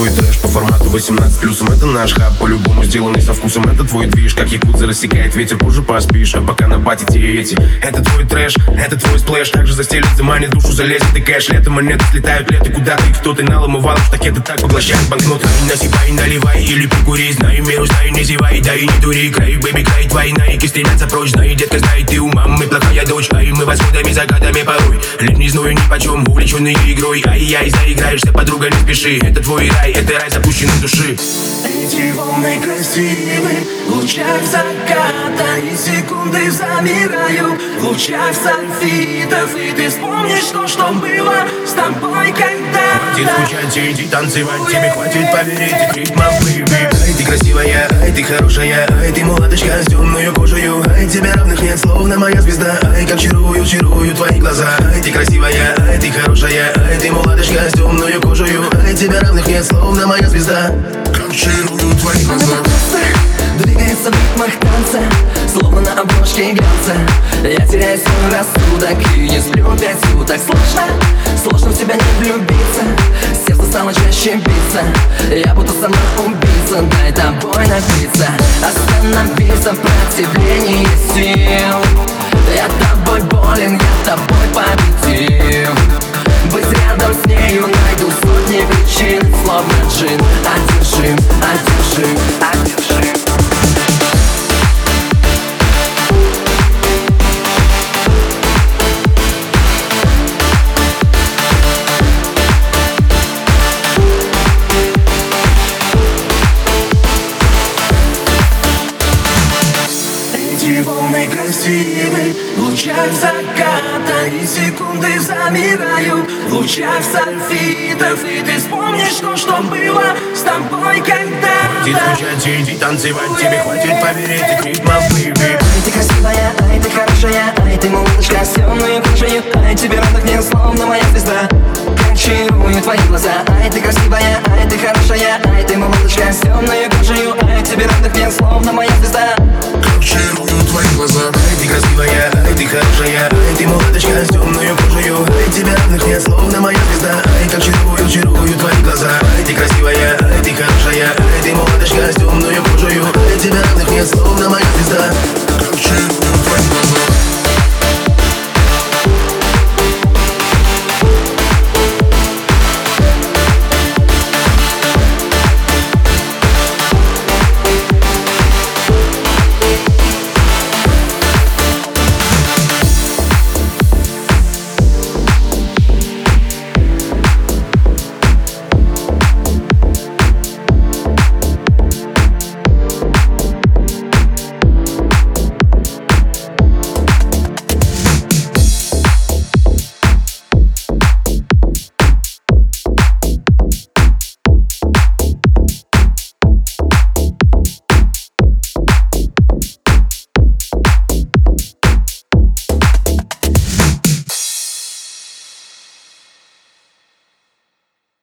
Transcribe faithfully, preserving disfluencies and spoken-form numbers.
твой трэш по формату восемнадцать плюсом. Это наш хаб, по-любому сделанный со вкусом. Это твой движ, как якудза рассекает ветер. Позже поспишь, а пока на пати те эти. Это твой трэш, это твой сплэш. Также застелит, заманит душу, залезет и кэш. Лето монеты слетают, лето куда ты, кто ты наломывал. В штакеты так поглощает банкноты. Насыпай, наливай или прикури. Знаю меру, знаю, не зевай. Да и не дури, край, бэби, край. Твои найки стремятся прочь. Знаю, детка, знает, ты у мамы плохая дочь. А и мы восходами, закатами порой. Лет не знаю ни почем, увлеченный игрой. Ай-яй, заиграешься, подруга, не спеши. Это твой рай, это рай запущенной души. Эти волны красивы, в лучах заката и секунды замираю. В лучах сульфидов, и ты вспомнишь то, что было с тобой когда-то. Хватит скучать, иди танцевать, тебе хватит поверить ритмов, бэйби. Ай, ты красивая, ай, ты хорошая, ай, ты молодочка с темную кожею. Ай, тебе равных нет, словно моя звезда. Ай, как чарую, чарую твои глаза. Ай, ты красивая, ай, ты хорошая, ай, ты молодочка с темную кожею. Ай, тебе равных нет, словно моя звезда. Как чарую твои глаза. Двигается в ритмах танца, словно на обложке глянца. Я теряю свой рассудок и не сплю пять суток. Сложно, сложно в тебя не влюбиться. Сердце стало чаще биться. Я будто самоубийца, дай тобой напиться. Остановиться в противлении сил. Я тобой болен, я тобой победил. Быть рядом с нею найду сотни причин. Словно джин, одержим, одержим, одержим. Эти волны красивы, в лучах заката и секунды замираю. В лучах сульфидов, и ты вспомнишь то, что было с тобой когда-то. Хватит скучать, иди танцевать, тебе хватит поверить ритмов, бэйби. Ай, ты красивая, ай, ты хорошая, ай, ты молодочка с темной кожей. Ай, тебе равных нет, словно моя звезда. Как чарую твои глаза. Ай, ты красивая, ай, ты хорошая, ай, ты молодочка с темной кожей. Ай, тебе равных нет, словно моя звезда. Как чарую твои глаза. Ай, ты красивая, ай, ты хорошая, ай, ты молодочка с темную кожею. Ай, тебе равных нет, словно моя звезда. Ай, как чарую, чарую твои глаза. Ай, ты красивая, ай, ты хорошая, ай, ты молодочка с темную кожею. Ай, тебе равных нет, словно моя звезда.